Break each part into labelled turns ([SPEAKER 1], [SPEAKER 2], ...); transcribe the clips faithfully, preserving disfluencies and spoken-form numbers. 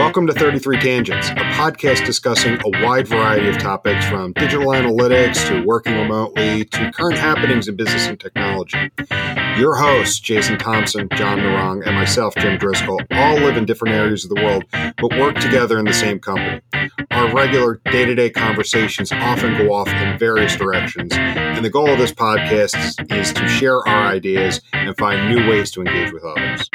[SPEAKER 1] Welcome to thirty-three Tangents, a podcast discussing a wide variety of topics from digital analytics to working remotely to current happenings in business and technology. Your hosts, Jason Thompson, John Narang, and myself, Jim Driscoll, all live in different areas of the world, but work together in the same company. Our regular day-to-day conversations often go off in various directions, and the goal of this podcast is to share our ideas and find new ways to engage with others.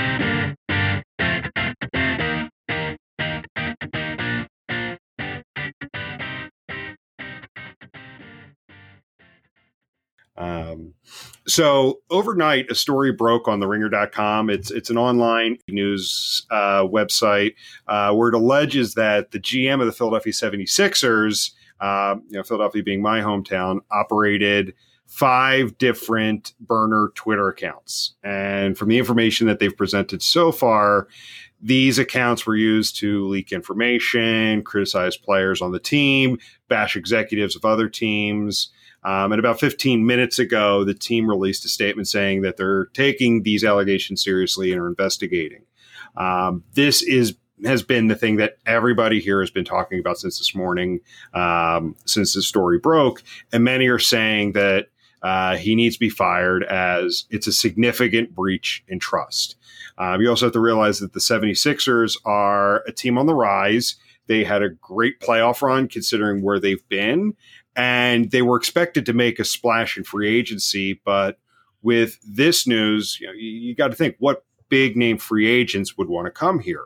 [SPEAKER 1] Um, so overnight, a story broke on the ringer dot com. It's it's an online news uh, website uh, where it alleges that the G M of the Philadelphia seventy-sixers, uh, you know, Philadelphia being my hometown, operated five different burner Twitter accounts. And from the information that they've presented so far, these accounts were used to leak information, criticize players on the team, bash executives of other teams. Um, and about fifteen minutes ago, the team released a statement saying that they're taking these allegations seriously and are investigating. Um, this is has been the thing that everybody here has been talking about since this morning, um, since the story broke. And many are saying that uh, he needs to be fired as it's a significant breach in trust. Um, you also have to realize that the seventy-sixers are a team on the rise. They had a great playoff run considering where they've been. And they were expected to make a splash in free agency. But with this news, you know, you, you got to think what big name free agents would want to come here.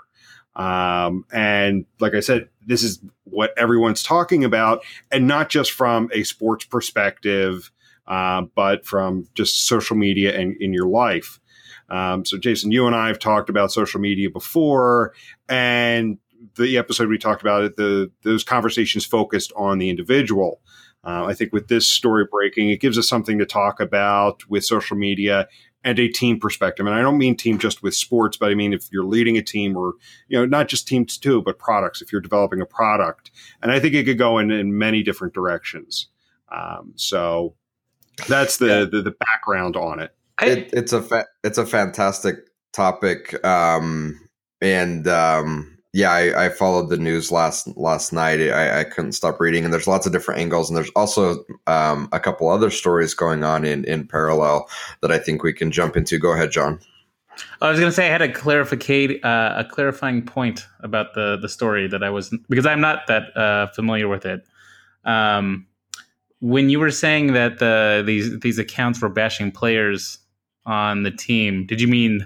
[SPEAKER 1] Um, and like I said, this is what everyone's talking about, and not just from a sports perspective, uh, but from just social media and in your life. Um, so, Jason, you and I have talked about social media before, and the episode we talked about it, the those conversations focused on the individual. Uh, I think with this story breaking, it gives us something to talk about with social media and a team perspective. And I don't mean team just with sports, but I mean if you're leading a team, or you know, not just teams too, but products. If you're developing a product, and I think it could go in, in many different directions. Um, so that's the, yeah. the the background on it.
[SPEAKER 2] it it's a fa- it's a fantastic topic, um, and. Um, Yeah, I, I followed the news last last night. I, I couldn't stop reading, and there's lots of different angles, and there's also um, a couple other stories going on in, in parallel that I think we can jump into. Go ahead, John.
[SPEAKER 3] I was going to say I had a clarificate uh, a clarifying point about the the story that I was, because I'm not that uh, familiar with it. Um, when you were saying that the these these accounts were bashing players on the team, did you mean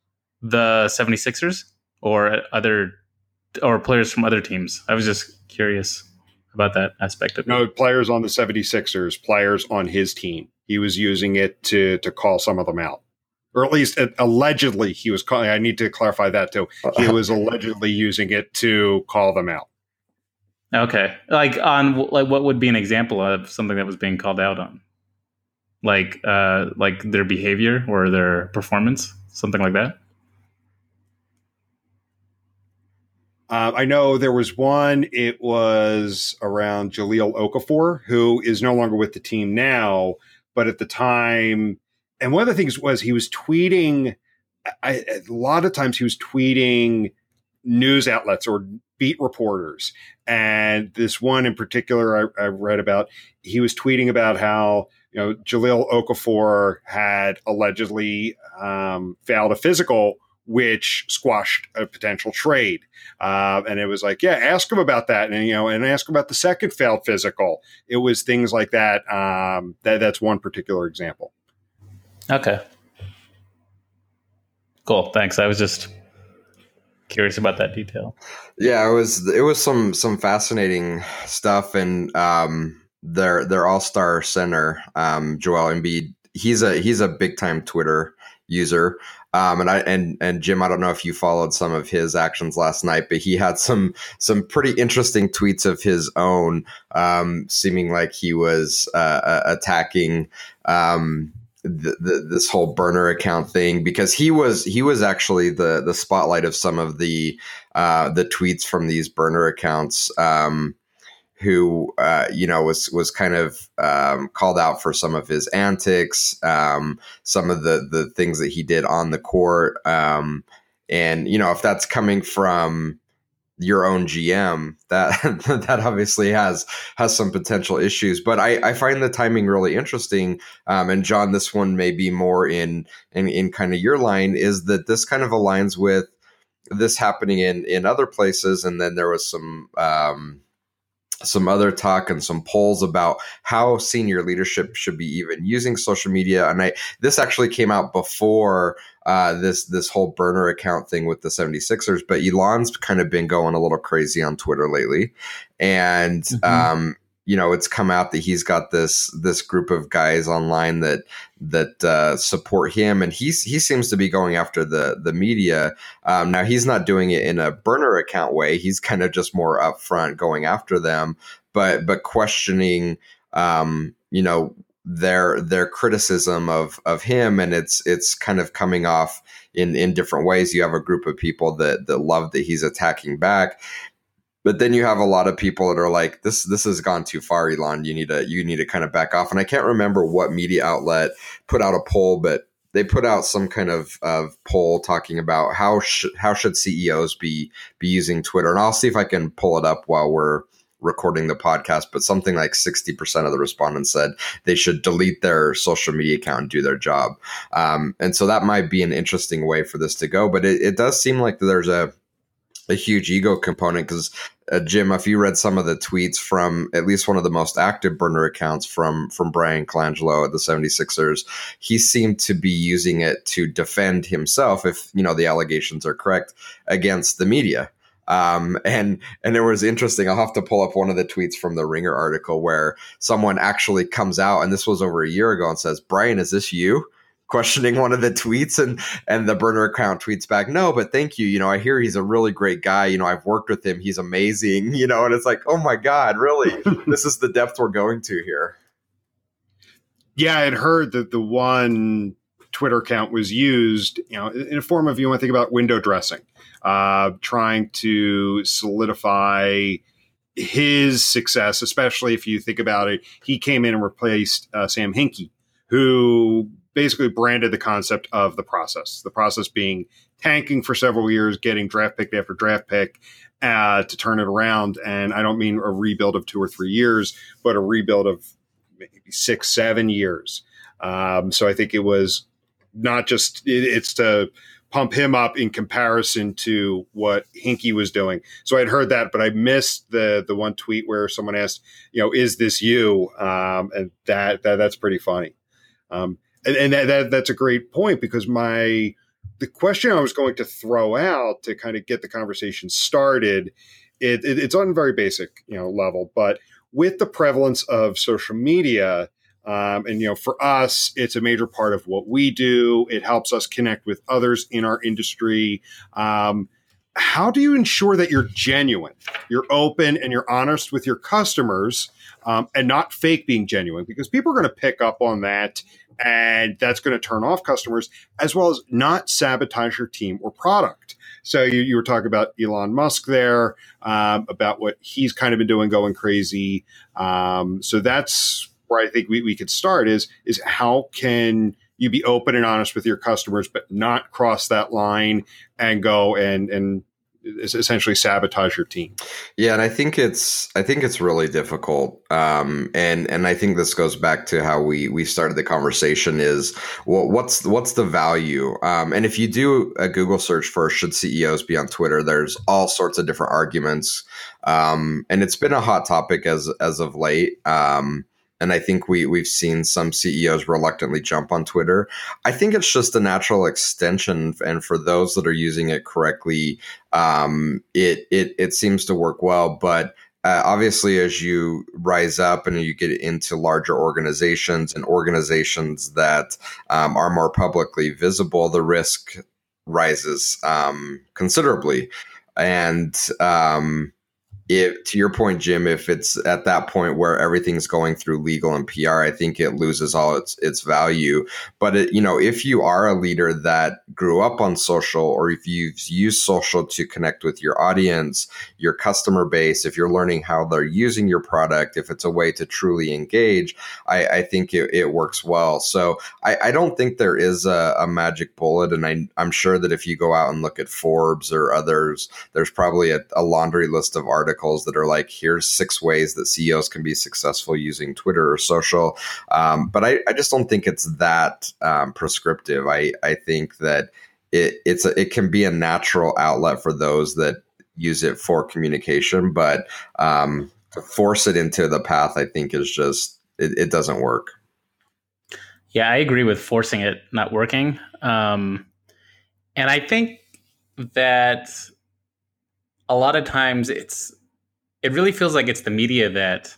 [SPEAKER 3] the seventy-sixers or other? Or players from other teams? I was just curious about that aspect of it.
[SPEAKER 1] No, players on the seventy-sixers, players on his team. He was using it to to call some of them out. Or at least uh, allegedly he was calling. I need to clarify that too. He was allegedly using it to call them out.
[SPEAKER 3] Okay. Like on like what would be an example of something that was being called out on? Like uh, like their behavior or their performance, something like that?
[SPEAKER 1] Uh, I know there was one, it was around Jahlil Okafor, who is no longer with the team now, but at the time, and one of the things was he was tweeting, I, a lot of times he was tweeting news outlets or beat reporters. And this one in particular I, I read about, he was tweeting about how, you know, Jahlil Okafor had allegedly um, failed a physical, which squashed a potential trade. Uh, and it was like, yeah, ask him about that. And, you know, and ask him about the second failed physical. It was things like that. Um, that that's one particular example.
[SPEAKER 3] Okay. Cool. Thanks. I was just curious about that detail.
[SPEAKER 2] Yeah, it was, it was some, some fascinating stuff. And um, their, their all-star center, um, Joel Embiid, he's a, he's a big time Twitter user. Um, and I and and Jim, I don't know if you followed some of his actions last night, but he had some some pretty interesting tweets of his own, um, seeming like he was uh, attacking um, the, the, this whole burner account thing, because he was he was actually the the spotlight of some of the uh, the tweets from these burner accounts. Um, who, uh, you know, was was kind of um, called out for some of his antics, um, some of the the things that he did on the court. Um, and, you know, if that's coming from your own G M, that that obviously has has some potential issues. But I, I find the timing really interesting. Um, and John, this one may be more in, in in kind of your line, is that this kind of aligns with this happening in in other places. And then there was some um, some other talk and some polls about how senior leadership should be even using social media. And I this actually came out before uh, this this whole burner account thing with the seventy-sixers, but Elon's kind of been going a little crazy on Twitter lately. And mm-hmm. um, you know, it's come out that he's got this this group of guys online that that uh, support him, and he's he seems to be going after the the media. Um, now he's not doing it in a burner account way. He's kind of just more upfront going after them, but but questioning, um, you know, their their criticism of of him, and it's it's kind of coming off in in different ways. You have a group of people that that love that he's attacking back. But then you have a lot of people that are like, this this has gone too far, Elon. You need to you need to kind of back off. And I can't remember what media outlet put out a poll, but they put out some kind of, of poll talking about how sh- how should C E Os be be using Twitter. And I'll see if I can pull it up while we're recording the podcast. But something like sixty percent of the respondents said they should delete their social media account and do their job. Um, and so that might be an interesting way for this to go. But it, it does seem like there's a a huge ego component because uh, Jim, if you read some of the tweets from at least one of the most active burner accounts from from Brian Colangelo at the seventy-sixers, he seemed to be using it to defend himself, if you know the allegations are correct, against the media. Um, and and it was interesting. I'll have to pull up one of the tweets from the Ringer article where someone actually comes out, and this was over a year ago, and says, "Brian, is this you?" questioning one of the tweets, and and the burner account tweets back, "No, but thank you. You know, I hear he's a really great guy. You know, I've worked with him. He's amazing." You know, and it's like, oh my God, really? This is the depth we're going to here.
[SPEAKER 1] Yeah, I had heard that the one Twitter account was used, you know, in a form of, you want to think about window dressing, uh, trying to solidify his success, especially if you think about it. He came in and replaced uh, Sam Hinkie, who basically branded the concept of the process, the process being tanking for several years, getting draft pick after draft pick uh, to turn it around. And I don't mean a rebuild of two or three years, but a rebuild of maybe six, seven years. Um, so I think it was not just, it, it's to pump him up in comparison to what Hinkie was doing. So I'd heard that, but I missed the the one tweet where someone asked, you know, is this you? Um, and that, that that's pretty funny. Um, and and that, that that's a great point, because my the question I was going to throw out to kind of get the conversation started, it, it, it's on a very basic, you know, level, but with the prevalence of social media, um, and you know, for us, it's a major part of what we do. It helps us connect with others in our industry. Um, how do you ensure that you're genuine, you're open, and you're honest with your customers, um, and not fake being genuine? Because people are going to pick up on that, and that's going to turn off customers, as well as not sabotage your team or product. So you, you were talking about Elon Musk there, um, about what he's kind of been doing, going crazy. Um, so that's where I think we, we could start is, is how can you be open and honest with your customers, but not cross that line and go and, and essentially sabotage your team?
[SPEAKER 2] Yeah, and I think it's I think it's really difficult, um, and and I think this goes back to how we we started the conversation. Is well, what's what's the value? Um, and if you do a Google search for should C E Os be on Twitter, there's all sorts of different arguments, um, and it's been a hot topic as as of late. Um, And I think we, we've seen some C E Os reluctantly jump on Twitter. I think it's just a natural extension. And for those that are using it correctly, um, it, it, it seems to work well. But uh, obviously, as you rise up and you get into larger organizations and organizations that um, are more publicly visible, the risk rises um, considerably. And um If, to your point, Jim, if it's at that point where everything's going through legal and P R, I think it loses all its its value. But it, you know, if you are a leader that grew up on social, or if you've used social to connect with your audience, your customer base, if you're learning how they're using your product, if it's a way to truly engage, I, I think it, it works well. So I, I don't think there is a, a magic bullet, and I, I'm sure that if you go out and look at Forbes or others, there's probably a, a laundry list of articles that are like, here's six ways that C E Os can be successful using Twitter or social. Um, but I, I just don't think it's that um, prescriptive. I, I think that it it's a, it can be a natural outlet for those that use it for communication, but um, to force it into the path, I think is just, it, it doesn't work.
[SPEAKER 3] Yeah, I agree with forcing it not working. Um, and I think that a lot of times it's, it really feels like it's the media that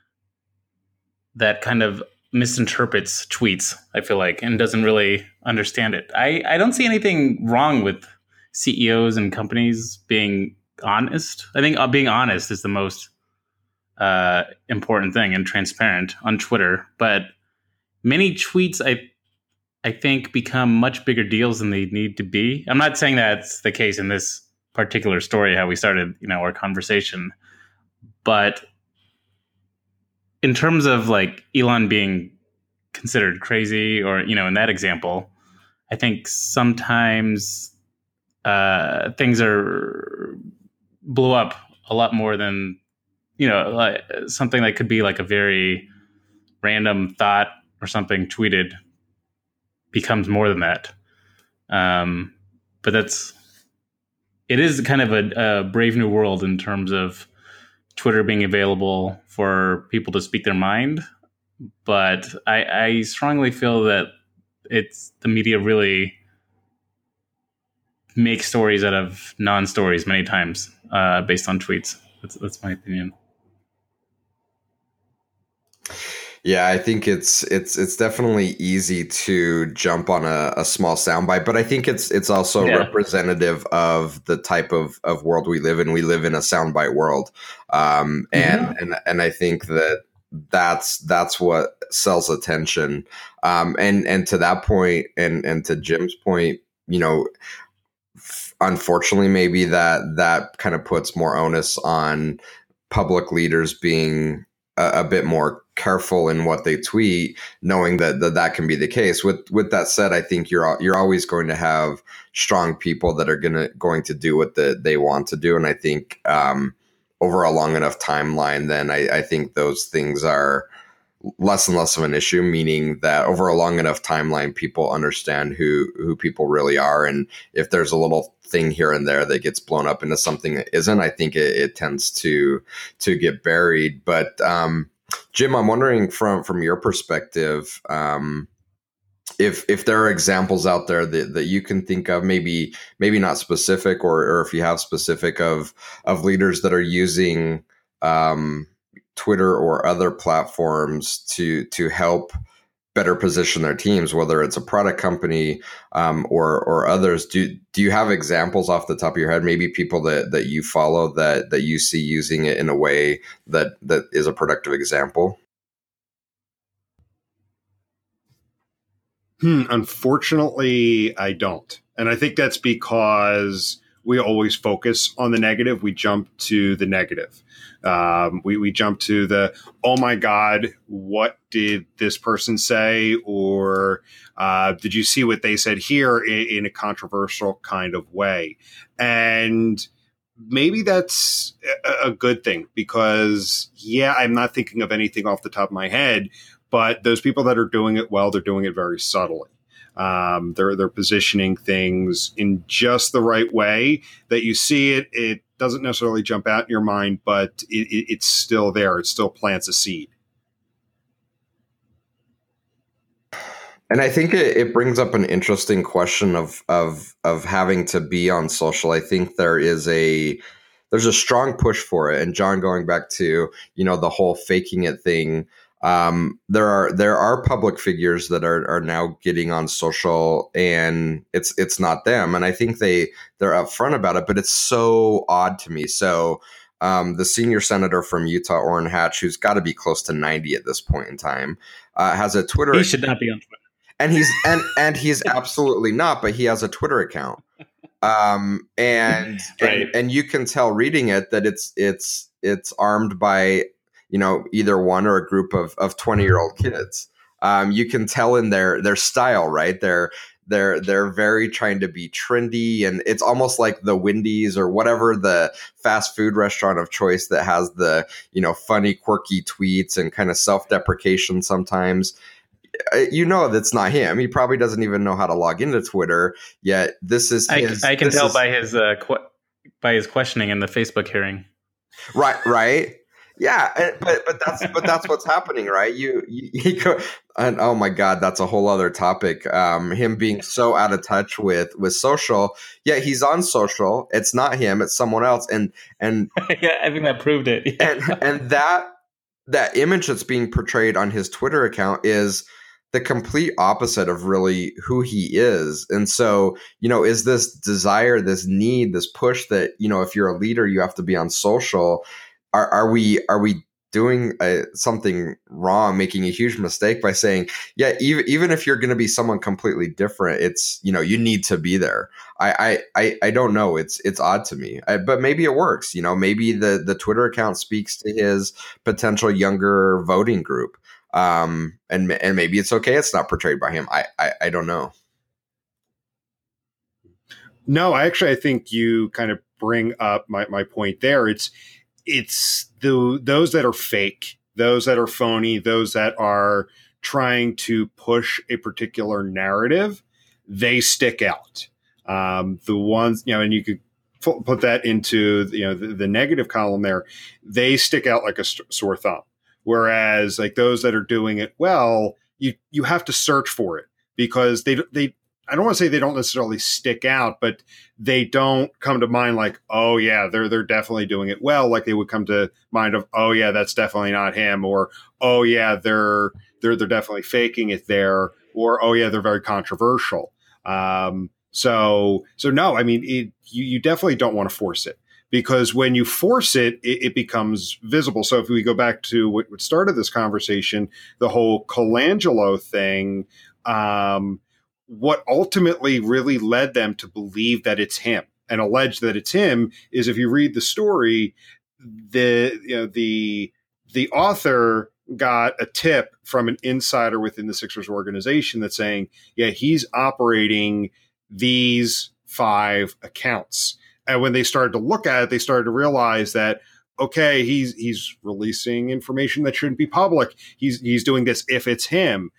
[SPEAKER 3] that kind of misinterprets tweets, I feel like, and doesn't really understand it. I, I don't see anything wrong with C E Os and companies being honest. I think being honest is the most uh, important thing, and transparent on Twitter. But many tweets, I I think, become much bigger deals than they need to be. I'm not saying that's the case in this particular story, how we started, you know, our conversation. But in terms of like Elon being considered crazy, or, you know, in that example, I think sometimes uh, things are blew up a lot more than, you know, like something that could be like a very random thought or something tweeted becomes more than that. Um, but that's, it is kind of a, a brave new world in terms of Twitter being available for people to speak their mind. But I, I strongly feel that it's the media really make stories out of non-stories many times uh, based on tweets. That's, that's my opinion.
[SPEAKER 2] Yeah, I think it's it's it's definitely easy to jump on a, a small soundbite, but I think it's it's also yeah. representative of the type of, of world we live in. We live in a soundbite world, um, and yeah. and and I think that that's that's what sells attention. Um, and and to that point, and and to Jim's point, you know, f- unfortunately, maybe that that kind of puts more onus on public leaders being a, a bit more careful in what they tweet, knowing that, that that can be the case. With with that said, I think you're you're always going to have strong people that are gonna going to do what the, they want to do, and I think um, over a long enough timeline, then I, I think those things are less and less of an issue. Meaning that over a long enough timeline, people understand who who people really are, and if there's a little thing here and there that gets blown up into something that isn't, I think it, it tends to to get buried. But um, Jim, I'm wondering from from your perspective, um, if if there are examples out there that, that you can think of, maybe maybe not specific, or or if you have specific of of leaders that are using um, Twitter or other platforms to to help better position their teams, whether it's a product company um, or or others. Do do you have examples off the top of your head? Maybe people that, that you follow that that you see using it in a way that that is a productive example?
[SPEAKER 1] Hmm, unfortunately, I don't, and I think that's because we always focus on the negative. We jump to the negative. Um, we, we jump to the, oh my God, what did this person say? Or uh, did you see what they said here in, in a controversial kind of way? And maybe that's a, a good thing because, yeah, I'm not thinking of anything off the top of my head, but those people that are doing it well, they're doing it very subtly. Um, they're they're positioning things in just the right way that you see it. It doesn't necessarily jump out in your mind, but it, it, it's still there. It still plants a seed.
[SPEAKER 2] And I think it, it brings up an interesting question of of of having to be on social. I think there is a there's a strong push for it. And John, going back to, you know, the whole faking it thing. Um, there are there are public figures that are are now getting on social, and it's it's not them. And I think they they're upfront about it, but it's so odd to me. So um, the senior senator from Utah, Orrin Hatch, who's got to be close to ninety at this point in time, uh, has a Twitter.
[SPEAKER 3] He should not be on Twitter.
[SPEAKER 2] And he's and and he's absolutely not, but he has a Twitter account. Um, and,
[SPEAKER 3] right.
[SPEAKER 2] and and you can tell reading it that it's it's it's armed by, you know, either one or a group of of twenty year old kids. Um, you can tell in their their style, right? They're they're they're very trying to be trendy, and it's almost like the Wendy's or whatever the fast food restaurant of choice that has the, you know, funny, quirky tweets and kind of self deprecation sometimes. You know that's not him. He probably doesn't even know how to log into Twitter yet. This is his,
[SPEAKER 3] I, I can
[SPEAKER 2] this
[SPEAKER 3] tell
[SPEAKER 2] is,
[SPEAKER 3] by his uh, qu- by his questioning in the Facebook hearing.
[SPEAKER 2] Right, right, yeah. But but that's but that's what's happening, right? You, you, you go, and oh my God, that's a whole other topic. Um, him being so out of touch with with social. Yeah, he's on social. It's not him. It's someone else. And and
[SPEAKER 3] yeah, I think that proved it. Yeah.
[SPEAKER 2] and and that that image that's being portrayed on his Twitter account is the complete opposite of really who he is. And so, you know, is this desire, this need, this push that, you know, if you're a leader, you have to be on social. Are, are we, are we doing a, something wrong, making a huge mistake by saying, yeah, even, even if you're going to be someone completely different, it's, you know, you need to be there. I, I, I don't know. It's, it's odd to me, I, but maybe it works. You know, maybe the, the Twitter account speaks to his potential younger voting group. Um, and and maybe it's okay. It's not portrayed by him. I, I, I don't know.
[SPEAKER 1] No, I actually, I think you kind of bring up my, my point there. It's, it's the, those that are fake, those that are phony, those that are trying to push a particular narrative, they stick out. Um, the ones, you know, and you could put that into, you know, the, the negative column there, they stick out like a sore thumb. Whereas like those that are doing it well, you, you have to search for it because they, they, I don't want to say they don't necessarily stick out, but they don't come to mind like, oh yeah, they're, they're definitely doing it well. Like they would come to mind of, oh yeah, that's definitely not him. Or, oh yeah, they're, they're, they're definitely faking it there. Or, oh yeah, they're very controversial. Um, so, so no, I mean, it, you, you definitely don't want to force it. Because when you force it, it, it becomes visible. So if we go back to what, what started this conversation, the whole Colangelo thing, um, what ultimately really led them to believe that it's him and allege that it's him is if you read the story, the you know the the author got a tip from an insider within the Sixers organization that's saying, yeah, he's operating these five accounts. And when they started to look at it, they started to realize that, okay, he's he's releasing information that shouldn't be public. He's he's doing this if it's him.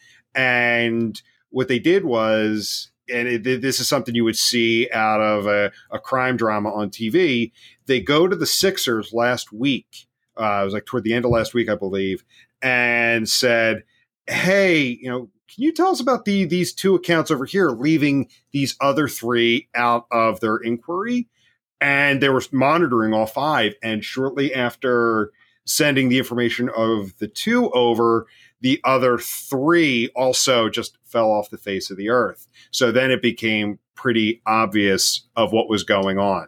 [SPEAKER 1] And what they did was, and it, this is something you would see out of a, a crime drama on T V, they go to the Sixers last week. Uh, it was like toward the end of last week, I believe, and said, hey, you know, can you tell us about the these two accounts over here, leaving these other three out of their inquiry? And they were monitoring all five. And shortly after sending the information of the two over, the other three also just fell off the face of the earth. So then it became pretty obvious of what was going on.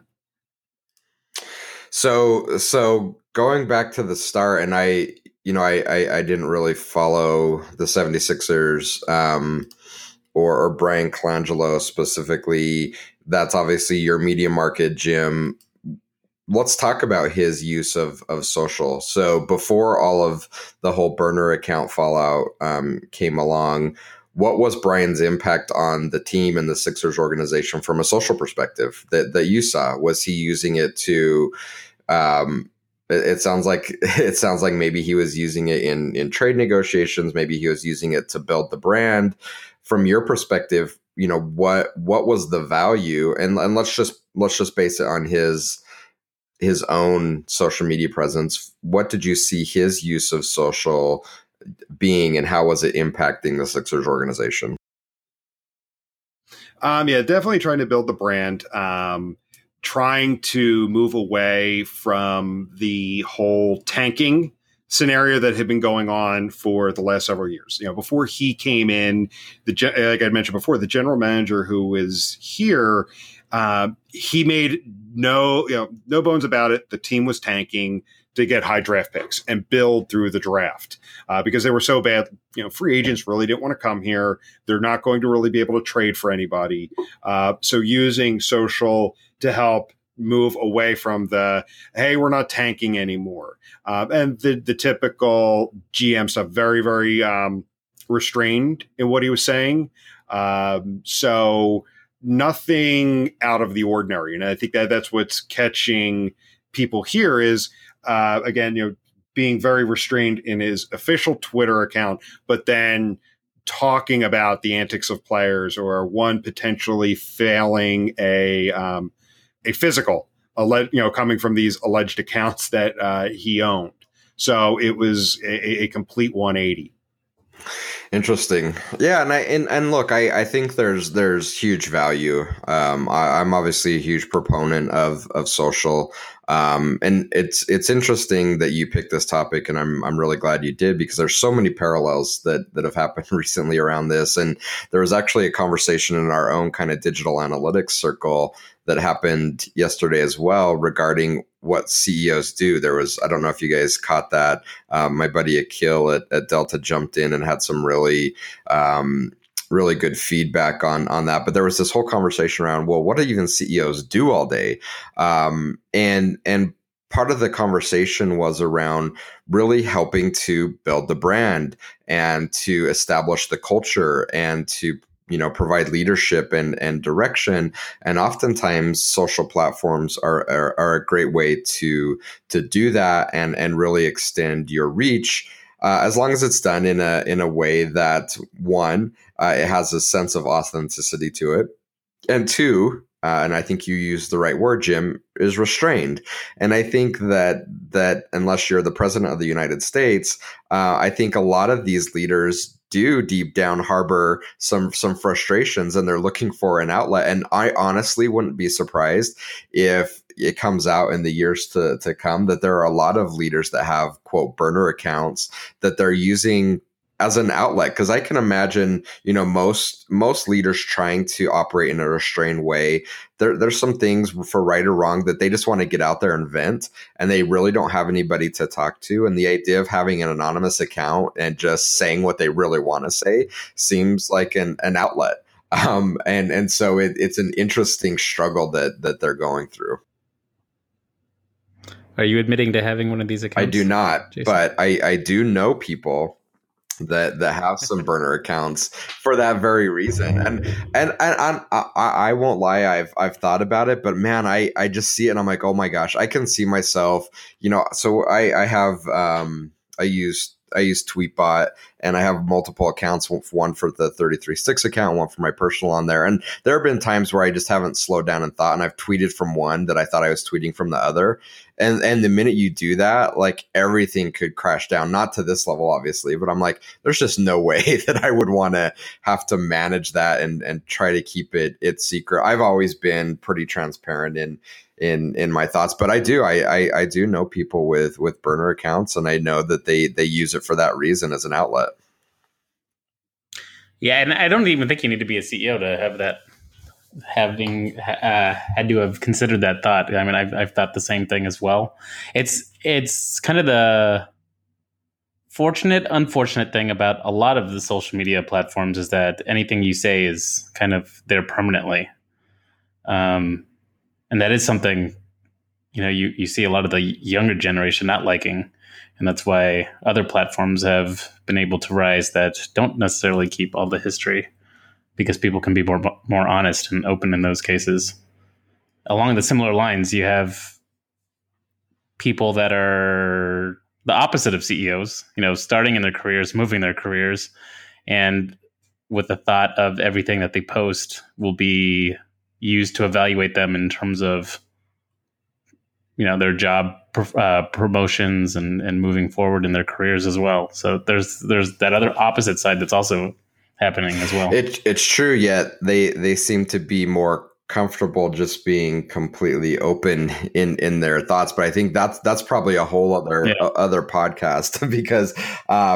[SPEAKER 2] So, so going back to the start, and I, you know, I, I, I didn't really follow the seventy-sixers um, or, or Brian Colangelo specifically. That's obviously your media market, Jim. Let's talk about his use of, of social. So before all of the whole burner account fallout um, came along, what was Brian's impact on the team and the Sixers organization from a social perspective that, that you saw? Was he using it to, um, it, it sounds like, it sounds like maybe he was using it in, in trade negotiations. Maybe he was using it to build the brand. From your perspective, you know, what, what was the value? And, and let's just, let's just base it on his, his own social media presence. What did you see his use of social being, and how was it impacting the Sixers organization?
[SPEAKER 1] Um, yeah, definitely trying to build the brand, um, trying to move away from the whole tanking scenario that had been going on for the last several years. You know, before he came in, the like I mentioned before, the general manager who was here Uh, he made no, you know, no bones about it. The team was tanking to get high draft picks and build through the draft uh, because they were so bad. You know, free agents really didn't want to come here. They're not going to really be able to trade for anybody. Uh, so using social to help move away from the, hey, we're not tanking anymore. Uh, and the, the typical G M stuff, very, very um, restrained in what he was saying. Um, so nothing out of the ordinary. And I think that that's what's catching people here is, Uh, again, you know, being very restrained in his official Twitter account, but then talking about the antics of players or one potentially failing a um, a physical, alle- you know, coming from these alleged accounts that uh, he owned. So it was a, a complete one eighty.
[SPEAKER 2] Interesting. Yeah, and I and, and look, I, I think there's there's huge value. Um, I, I'm obviously a huge proponent of of social, um, and it's it's interesting that you picked this topic, and I'm I'm really glad you did because there's so many parallels that that have happened recently around this. And there was actually a conversation in our own kind of digital analytics circle that happened yesterday as well regarding what C E Os do. There was, I don't know if you guys caught that. Um, my buddy Akil at, at Delta jumped in and had some really, um, really good feedback on, on that. But there was this whole conversation around, well, what do even C E Os do all day? Um, and, and part of the conversation was around really helping to build the brand and to establish the culture and to you know, provide leadership and, and direction. And oftentimes social platforms are, are, are a great way to, to do that and, and really extend your reach. Uh, as long as it's done in a, in a way that one, uh, it has a sense of authenticity to it. And two, uh, and I think you used the right word, Jim, is restrained. And I think that, that unless you're the president of the United States, uh, I think a lot of these leaders do deep down harbor some some frustrations and they're looking for an outlet. And I honestly wouldn't be surprised if it comes out in the years to, to come that there are a lot of leaders that have, quote, burner accounts that they're using as an outlet. Because I can imagine, you know, most most leaders trying to operate in a restrained way. There, there's some things for right or wrong that they just want to get out there and vent, and they really don't have anybody to talk to. And the idea of having an anonymous account and just saying what they really want to say seems like an, an outlet. Um, and and so it, it's an interesting struggle that that they're going through.
[SPEAKER 3] Are you admitting to having one of these accounts?
[SPEAKER 2] I do not,
[SPEAKER 3] Jason?
[SPEAKER 2] but I, I do know people that that have some burner accounts for that very reason. And and, and I, I I won't lie, I've I've thought about it, but man, I I just see it and I'm like, oh my gosh, I can see myself, you know. So I I have um I use I use Tweetbot and I have multiple accounts, one for the thirty-three sticks account, one for my personal on there. And there have been times where I just haven't slowed down and thought, and I've tweeted from one that I thought I was tweeting from the other. And and the minute you do that, like everything could crash down, not to this level, obviously, but I'm like, there's just no way that I would want to have to manage that and, and try to keep it, it secret. I've always been pretty transparent in in in my thoughts, but I do I, I I do know people with with burner accounts, and I know that they they use it for that reason as an outlet.
[SPEAKER 3] Yeah, and I don't even think you need to be a C E O to have that, having uh, had to have considered that thought. I mean, I've I've thought the same thing as well. It's it's kind of the fortunate, unfortunate thing about a lot of the social media platforms is that anything you say is kind of there permanently. Um. And that is something, you know, you, you see a lot of the younger generation not liking. And that's why other platforms have been able to rise that don't necessarily keep all the history, because people can be more more honest and open in those cases. Along the similar lines, you have people that are the opposite of C E Os, you know, starting in their careers, moving their careers, and with the thought of everything that they post will be used to evaluate them in terms of, you know, their job uh, promotions and, and moving forward in their careers as well. So there's there's that other opposite side that's also happening as well.
[SPEAKER 2] It, it's true, yet they they seem to be more comfortable just being completely open in in their thoughts. But I think that's that's probably a whole other yeah. uh, other podcast because um,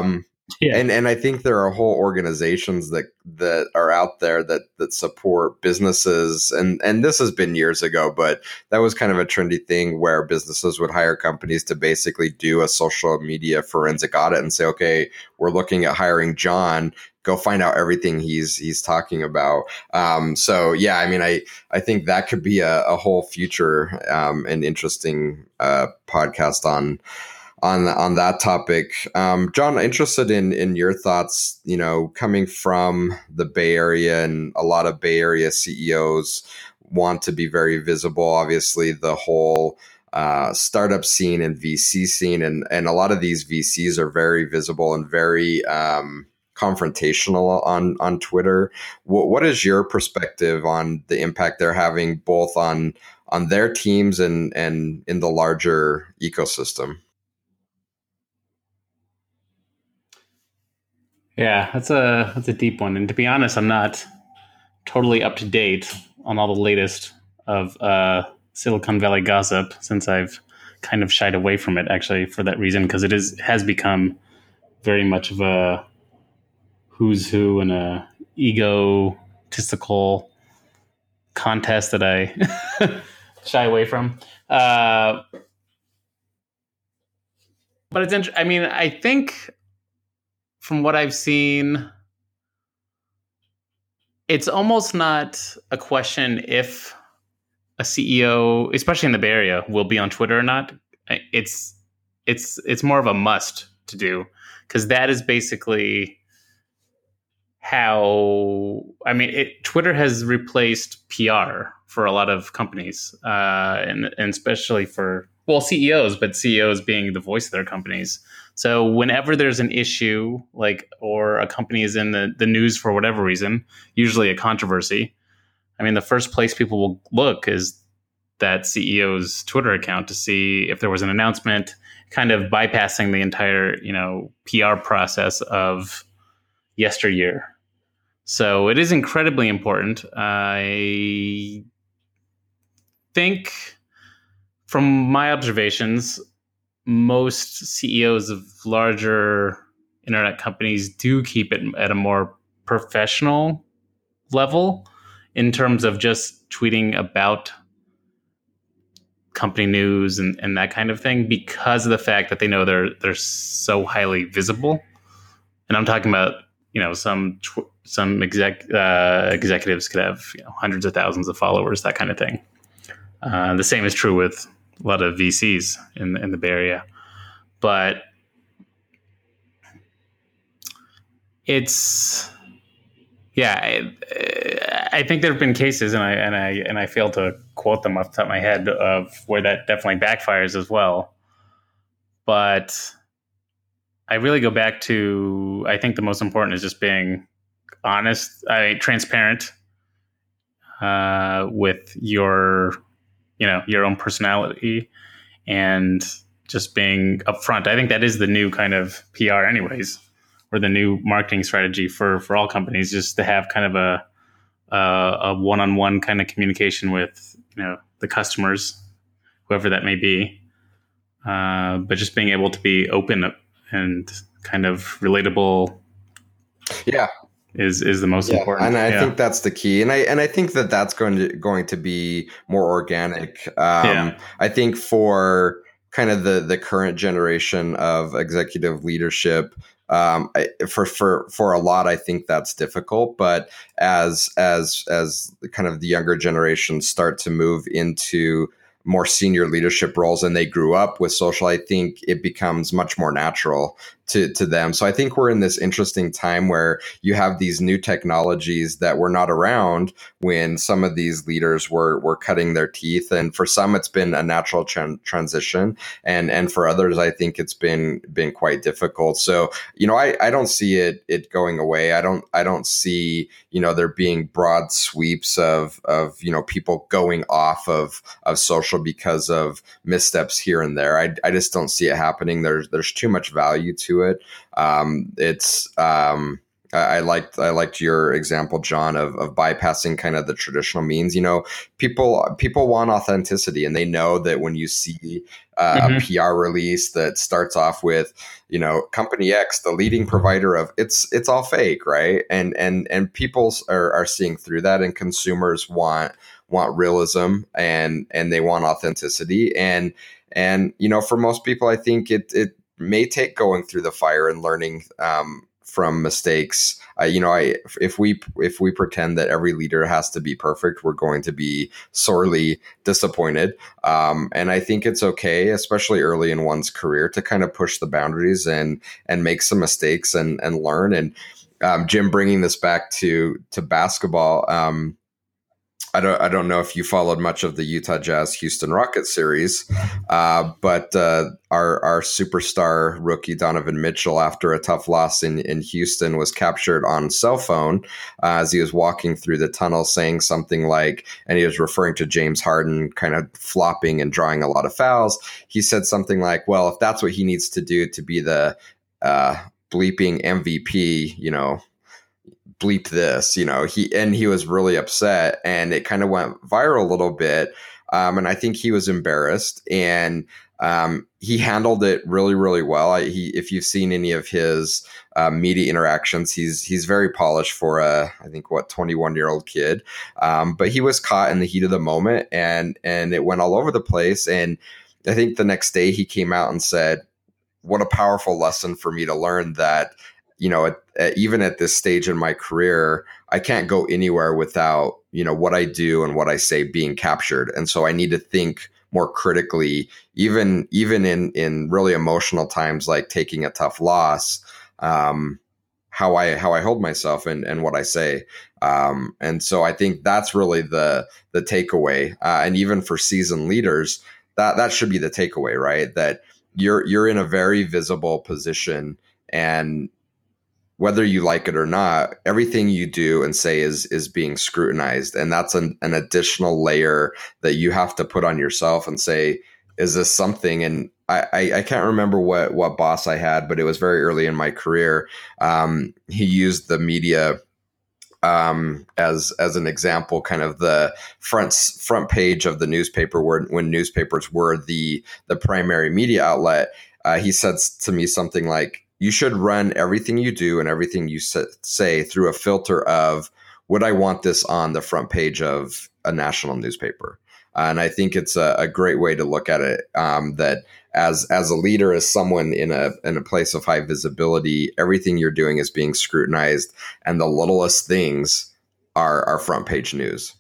[SPEAKER 3] Yeah.
[SPEAKER 2] And and I think there are whole organizations that that are out there that that support businesses, and and this has been years ago, but that was kind of a trendy thing where businesses would hire companies to basically do a social media forensic audit and say, okay, we're looking at hiring John, go find out everything he's he's talking about. Um, so yeah, I mean, I I think that could be a, a whole future um, and interesting uh, podcast on. on on that topic. Um, John, interested in in your thoughts, you know, coming from the Bay Area, and a lot of Bay Area C E Os want to be very visible. Obviously, the whole uh, startup scene and V C scene, and, and a lot of these V Cs are very visible and very um, confrontational on, on Twitter. What, what is your perspective on the impact they're having both on on their teams and, and in the larger ecosystem?
[SPEAKER 3] Yeah, that's a that's a deep one. And to be honest, I'm not totally up to date on all the latest of uh, Silicon Valley gossip, since I've kind of shied away from it, actually, for that reason, because it is has become very much of a who's who and a egotistical contest that I shy away from. Uh, but it's interesting. I mean, I think from what I've seen, it's almost not a question if a C E O, especially in the Bay Area, will be on Twitter or not. It's it's it's more of a must to do, because that is basically how, I mean, it, Twitter has replaced P R for a lot of companies, uh, and, and especially for, well, C E Os, but C E Os being the voice of their companies. So whenever there's an issue, like, or a company is in the, the news for whatever reason, usually a controversy, I mean, the first place people will look is that C E O's Twitter account to see if there was an announcement, kind of bypassing the entire, you know, P R process of yesteryear. So it is incredibly important. I think, from my observations, most C E Os of larger internet companies do keep it at a more professional level in terms of just tweeting about company news and, and that kind of thing, because of the fact that they know they're they're so highly visible. And I'm talking about, you know, some tw- some exec uh, executives could have, you know, hundreds of thousands of followers, that kind of thing. Uh, the same is true with a lot of V Cs in in the Bay Area, but it's yeah. I, I think there have been cases, and I and I and I fail to quote them off the top of my head, of where that definitely backfires as well. But I really go back to, I think the most important is just being honest, I transparent uh, with your, you know, your own personality, and just being upfront. I think that is the new kind of P R, anyways, or the new marketing strategy for for all companies, just to have kind of a a, a one-on-one kind of communication with, you know, the customers, whoever that may be, uh, but just being able to be open and kind of relatable.
[SPEAKER 2] Yeah.
[SPEAKER 3] Is is the most
[SPEAKER 2] yeah,
[SPEAKER 3] important,
[SPEAKER 2] and I
[SPEAKER 3] yeah.
[SPEAKER 2] think that's the key, and I and I think that that's going to going to be more organic. Um,
[SPEAKER 3] Yeah.
[SPEAKER 2] I think for kind of the the current generation of executive leadership, um, I, for for for a lot, I think that's difficult. But as as as kind of the younger generations start to move into more senior leadership roles, and they grew up with social, I think it becomes much more natural to, to them. So I think we're in this interesting time where you have these new technologies that were not around when some of these leaders were were cutting their teeth. And for some, it's been a natural tran- transition. And and for others, I think it's been been quite difficult. So, you know, I, I don't see it it going away. I don't I don't see, you know, there being broad sweeps of of, you know, people going off of of social because of missteps here and there. I, I just don't see it happening. There's there's too much value to it. Um, it's um, I, I liked I liked your example, John, of of bypassing kind of the traditional means. You know, people people want authenticity, and they know that when you see uh,
[SPEAKER 3] Mhm.
[SPEAKER 2] a P R release that starts off with, you know, company X, the leading provider of, it's it's all fake, right? And and and people are are seeing through that, and consumers want want realism, and and they want authenticity, and and you know, for most people, I think it it may take going through the fire and learning um, from mistakes. Uh, you know, I if we if we pretend that every leader has to be perfect, we're going to be sorely disappointed. Um, and I think it's okay, especially early in one's career, to kind of push the boundaries and and make some mistakes and and learn. And um, Jim, bringing this back to to basketball. Um, I don't I don't know if you followed much of the Utah Jazz Houston Rockets series, uh, but uh, our our superstar rookie Donovan Mitchell, after a tough loss in, in Houston, was captured on cell phone uh, as he was walking through the tunnel, saying something like, and he was referring to James Harden kind of flopping and drawing a lot of fouls. He said something like, "Well, if that's what he needs to do to be the uh, bleeping M V P, you know." bleep this, you know, he, and he was really upset, and it kind of went viral a little bit. Um, and I think he was embarrassed, and um, he handled it really, really well. I, he, if you've seen any of his uh, media interactions, he's, he's very polished for a, I think what, twenty-one year old kid. Um, but he was caught in the heat of the moment, and, and it went all over the place. And I think the next day he came out and said, what a powerful lesson for me to learn that, you know, at, at, even at this stage in my career, I can't go anywhere without, you know, what I do and what I say being captured. And so I need to think more critically, even even in in really emotional times like taking a tough loss, um, how I how I hold myself and and what I say. Um, and so I think that's really the the takeaway. Uh, and even for seasoned leaders, that that should be the takeaway, right? That you're you're in a very visible position, and whether you like it or not, everything you do and say is is being scrutinized. And that's an, an additional layer that you have to put on yourself and say, is this something? And I, I, I can't remember what, what boss I had, but it was very early in my career. Um, he used the media um, as as an example, kind of the front front page of the newspaper, where when newspapers were the the primary media outlet. Uh, he said to me something like, you should run everything you do and everything you say through a filter of, would I want this on the front page of a national newspaper? Uh, and I think it's a, a great way to look at it, um, that as as a leader, as someone in a in a place of high visibility, everything you're doing is being scrutinized, and the littlest things are, are front page news.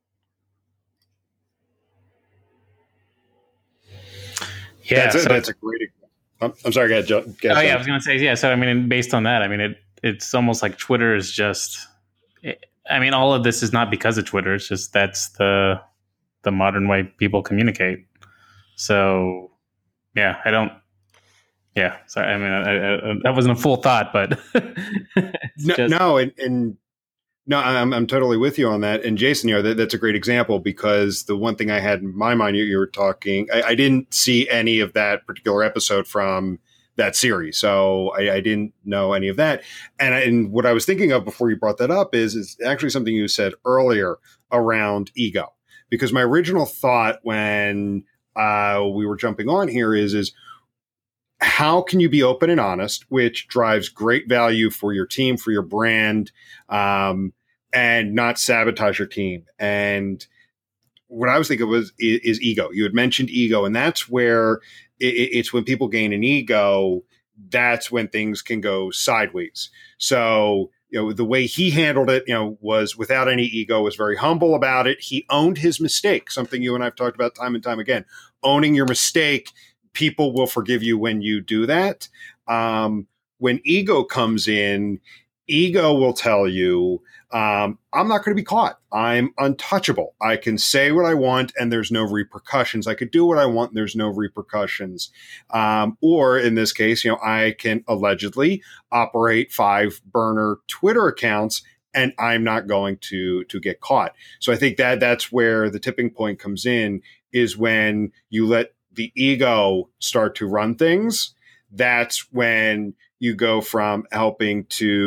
[SPEAKER 3] Yeah,
[SPEAKER 1] that's a,
[SPEAKER 3] so
[SPEAKER 1] that's a great example. I'm, I'm sorry, go ahead, Joe. Go ahead,
[SPEAKER 3] oh yeah, I
[SPEAKER 1] John.
[SPEAKER 3] was gonna say yeah. So I mean, based on that, I mean, it it's almost like Twitter is just. It, I mean, all of this is not because of Twitter. It's just that's the the modern way people communicate. So yeah, I don't. Yeah, sorry. I mean, I, I, that wasn't a full thought, but
[SPEAKER 1] no,
[SPEAKER 3] just,
[SPEAKER 1] no, and, and no, I'm I'm totally with you on that. And Jason, you know, that, that's a great example, because the one thing I had in my mind, you, you were talking, I, I didn't see any of that particular episode from that series, so I, I didn't know any of that. And, I, and what I was thinking of before you brought that up is is actually something you said earlier around ego, because my original thought when uh, we were jumping on here is is how can you be open and honest, which drives great value for your team, for your brand, um, and not sabotage your team. And what I was thinking was is, is ego. You had mentioned ego, and that's where it, it's when people gain an ego, that's when things can go sideways. So, you know, the way he handled it, you know, was without any ego, was very humble about it. He owned his mistake, something you and I've talked about time and time again. Owning your mistake, people will forgive you when you do that. Um, when ego comes in, ego will tell you, um, I'm not going to be caught. I'm untouchable. I can say what I want and there's no repercussions. I could do what I want and there's no repercussions. Um, or in this case, you know, I can allegedly operate five burner Twitter accounts and I'm not going to, to get caught. So I think that that's where the tipping point comes in, is when you let the ego start to run things. That's when you go from helping to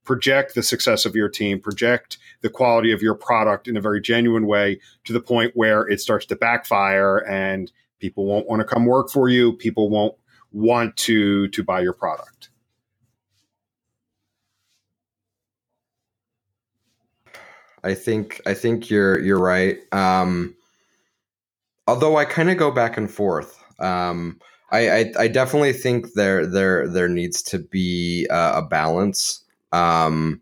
[SPEAKER 1] project the success of your team, project the quality of your product in a very genuine way to the point where it starts to backfire and people won't want to come work for you. People won't want to, to buy your product.
[SPEAKER 2] I think, I think you're, you're right. Um, although I kind of go back and forth. Um, I, I, I definitely think there, there, there needs to be a, a balance. Um,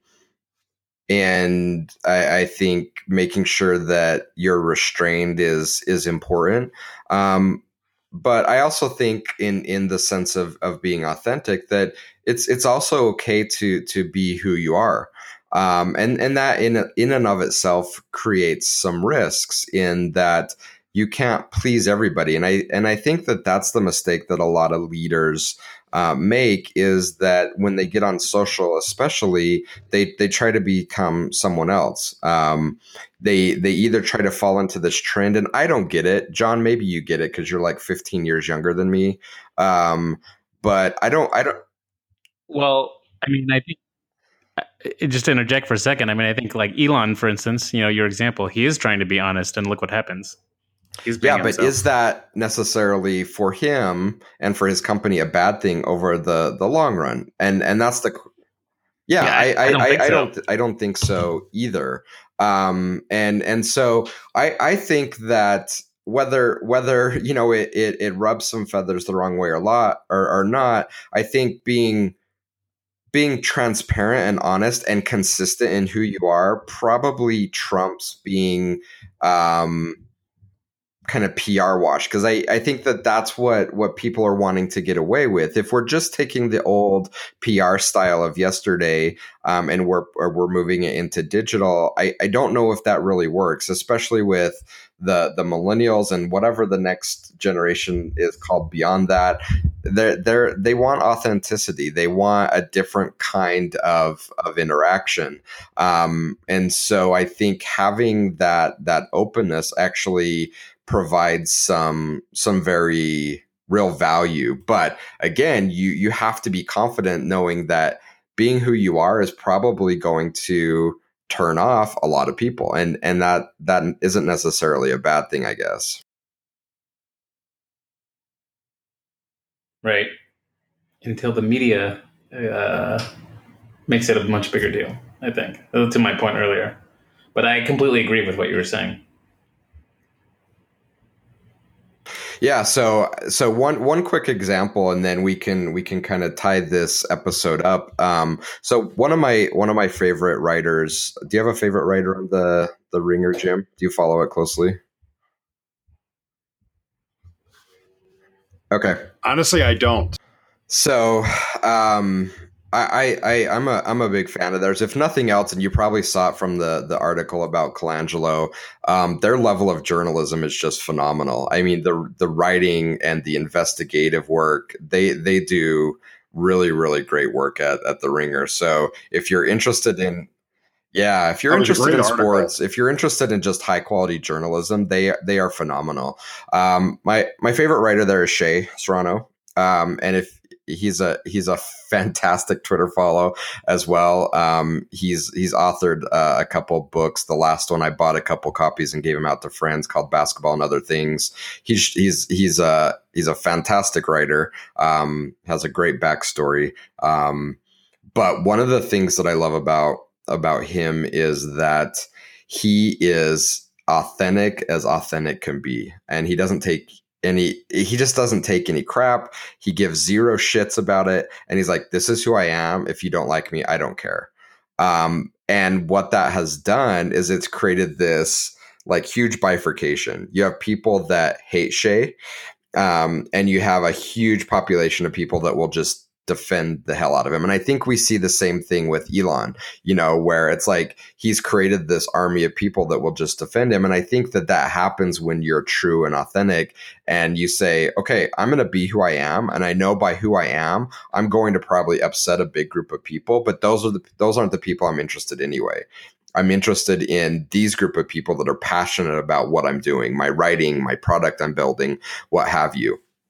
[SPEAKER 2] and I, I think making sure that you're restrained is is important. Um, but I also think, in in the sense of of being authentic, that it's it's also okay to to be who you are. Um, and and that in in and of itself creates some risks in that you can't please everybody. And I and I think that that's the mistake that a lot of leaders Uh, make, is that when they get on social, especially, they they try to become someone else. Um, they they either try to fall into this trend, and I don't get it. John, maybe you get it because you're like fifteen years younger than me. Um, but I don't. I don't.
[SPEAKER 3] Well, I mean, I think uh, just to interject for a second. I mean, I think like Elon, for instance, you know, your example, he is trying to be honest, and look what happens. He's
[SPEAKER 2] Yeah,
[SPEAKER 3] being
[SPEAKER 2] but
[SPEAKER 3] himself.
[SPEAKER 2] is that necessarily for him and for his company a bad thing over the the long run? And and that's the yeah,
[SPEAKER 3] Yeah,
[SPEAKER 2] I
[SPEAKER 3] I,
[SPEAKER 2] I,
[SPEAKER 3] I don't
[SPEAKER 2] I,
[SPEAKER 3] think
[SPEAKER 2] I
[SPEAKER 3] so.
[SPEAKER 2] don't I don't think so either. Um, and and so I I think that whether whether you know it it, it rubs some feathers the wrong way or lot or, or not, I think being being transparent and honest and consistent in who you are probably trumps being um kind of P R wash, because I, I think that that's what what people are wanting to get away with. If we're just taking the old P R style of yesterday um, and we're or we're moving it into digital, I, I don't know if that really works, especially with the the millennials and whatever the next generation is called beyond that. They're, they're, they want authenticity. They want a different kind of, of interaction. Um, and so I think having that that openness actually provides some some very real value. But again, you you have to be confident knowing that being who you are is probably going to turn off a lot of people, and and that that isn't necessarily a bad thing, I guess.
[SPEAKER 3] Right. Until the media uh, makes it a much bigger deal, I think, to my point earlier. But I completely agree with what you were saying.
[SPEAKER 2] Yeah, so so one one quick example, and then we can we can kind of tie this episode up. Um, so one of my one of my favorite writers. Do you have a favorite writer on the the Ringer, Jim? Do you follow it closely? Okay.
[SPEAKER 1] Honestly, I don't.
[SPEAKER 2] So, um, I, I, I, I'm a, I'm a big fan of theirs. If nothing else, and you probably saw it from the, the article about Colangelo, um, their level of journalism is just phenomenal. I mean, the, the writing and the investigative work, they, they do really, really great work at, at the Ringer. So if you're interested in, yeah, if you're
[SPEAKER 1] That was a
[SPEAKER 2] interested
[SPEAKER 1] great
[SPEAKER 2] in
[SPEAKER 1] article.
[SPEAKER 2] sports, if you're interested in just high quality journalism, they, they are phenomenal. Um, my, my favorite writer there is Shea Serrano. Um, and if he's a he's a fantastic Twitter follow as well. Um, he's he's authored uh, a couple books. The last one I bought a couple copies and gave him out to friends, called Basketball and Other Things. He's he's he's a he's a fantastic writer. Um, has a great backstory. Um, but one of the things that I love about about him is that he is authentic as authentic can be, and he doesn't take any he just doesn't take any crap. He gives zero shits about it, and he's like, this is who I am. If you don't like me, I don't care. Um, and what that has done is it's created this like huge bifurcation. You have people that hate Shea, um, and you have a huge population of people that will just defend the hell out of him. And I think we see the same thing with Elon, you know, where it's like he's created this army of people that will just defend him. And I think that that happens when you're true and authentic and you say, okay, I'm going to be who I am. And I know by who I am, I'm going to probably upset a big group of people, but those are the, those aren't the people I'm interested in anyway. I'm interested in these group of people that are passionate about what I'm doing, my writing, my product I'm building, what have you.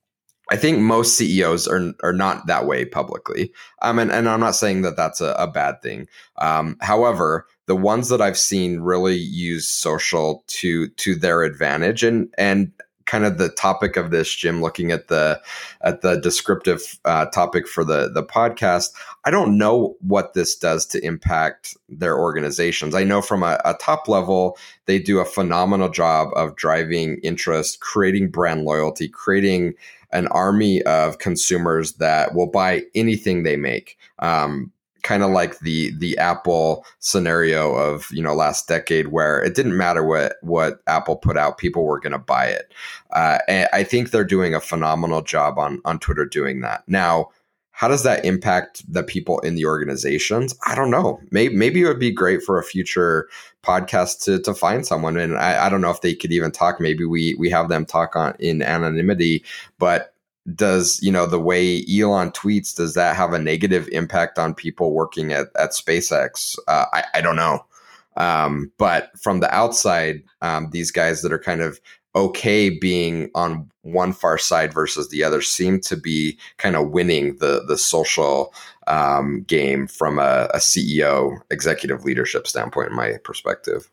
[SPEAKER 2] I think most C E Os are are not that way publicly. Um, and, and I'm not saying that that's a, a bad thing. Um, however, the ones that I've seen really use social to to their advantage, and and kind of the topic of this, Jim, looking at the at the descriptive uh, topic for the the podcast, I don't know what this does to impact their organizations. I know from a, a top level, they do a phenomenal job of driving interest, creating brand loyalty, creating an army of consumers that will buy anything they make. Um, kind of like the the Apple scenario of, you know, last decade, where it didn't matter what what Apple put out, people were going to buy it. Uh, and I think they're doing a phenomenal job on on Twitter doing that. Now, how does that impact the people in the organizations? I don't know. Maybe maybe it would be great for a future podcast to to find someone. And I, I don't know if they could even talk. Maybe we we have them talk on in anonymity, but does, you know, the way Elon tweets, does that have a negative impact on people working at, at SpaceX? Uh, I, I don't know. Um, but from the outside, um, these guys that are kind of okay being on one far side versus the other seem to be kind of winning the the social um, game from a, a C E O executive leadership standpoint, in my perspective.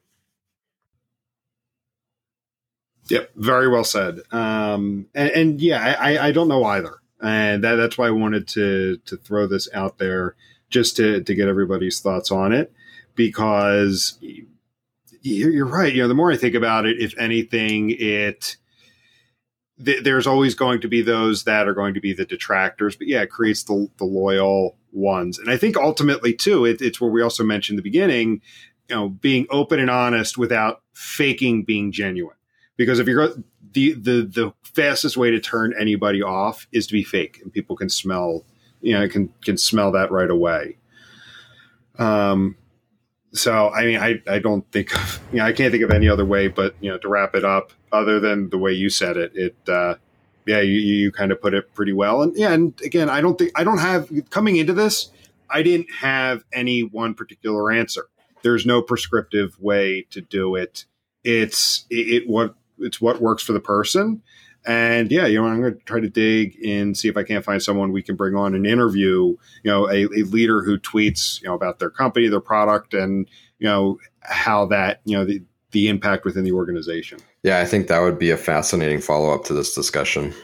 [SPEAKER 1] Yep, very well said. Um, and, and yeah, I, I don't know either, and that, that's why I wanted to to throw this out there, just to to get everybody's thoughts on it, because you're right. You know, the more I think about it, if anything, it th- there's always going to be those that are going to be the detractors, but yeah, it creates the the loyal ones, and I think ultimately too, it, it's where we also mentioned in the beginning, you know, being open and honest without faking being genuine. Because if you're the, the the fastest way to turn anybody off is to be fake, and people can smell, you know, can can smell that right away. Um, so I mean, I, I don't think of, you know, I can't think of any other way, but you know, to wrap it up, other than the way you said it, it uh, yeah, you you kind of put it pretty well. And yeah, and again, I don't think I don't have coming into this, I didn't have any one particular answer. There's no prescriptive way to do it. It's it, it what. It's what works for the person. And yeah, you know, I'm going to try to dig and see if I can't find someone we can bring on an interview, you know, a, a leader who tweets, you know, about their company, their product, and, you know, how that, you know, the, the impact within the organization.
[SPEAKER 2] Yeah, I think that would be a fascinating follow-up to this discussion.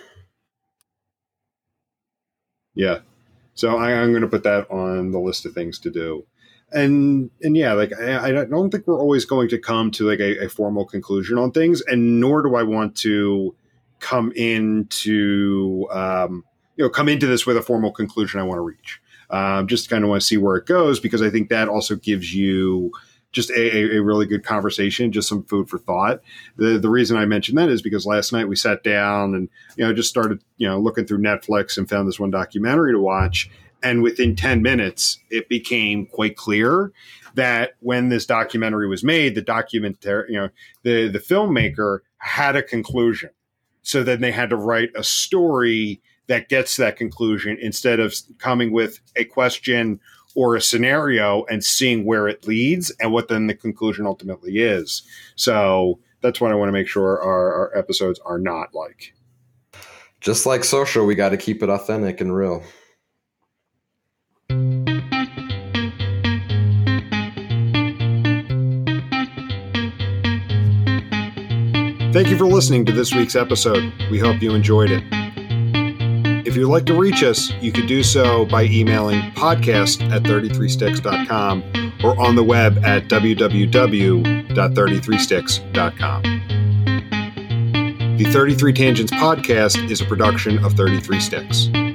[SPEAKER 1] Yeah. So I, I'm going to put that on the list of things to do. And and yeah, like I, I don't think we're always going to come to like a, a formal conclusion on things, and nor do I want to come into um, you know come into this with a formal conclusion I want to reach. Um, just kind of want to see where it goes, because I think that also gives you just a, a really good conversation, just some food for thought. The the reason I mentioned that is because last night we sat down and you know just started you know looking through Netflix and found this one documentary to watch. And within ten minutes, it became quite clear that when this documentary was made, the documentary, you know, the, the filmmaker had a conclusion. So then they had to write a story that gets to that conclusion instead of coming with a question or a scenario and seeing where it leads and what then the conclusion ultimately is. So that's what I want to make sure our, our episodes are not like.
[SPEAKER 2] Just like social, we got to keep it authentic and real.
[SPEAKER 1] Thank you for listening to this week's episode. We hope you enjoyed it. If you'd like to reach us, you could do so by emailing podcast at thirty-three sticks dot com or on the web at w w w dot thirty-three sticks dot com. The thirty-three Tangents podcast is a production of thirty-three Sticks.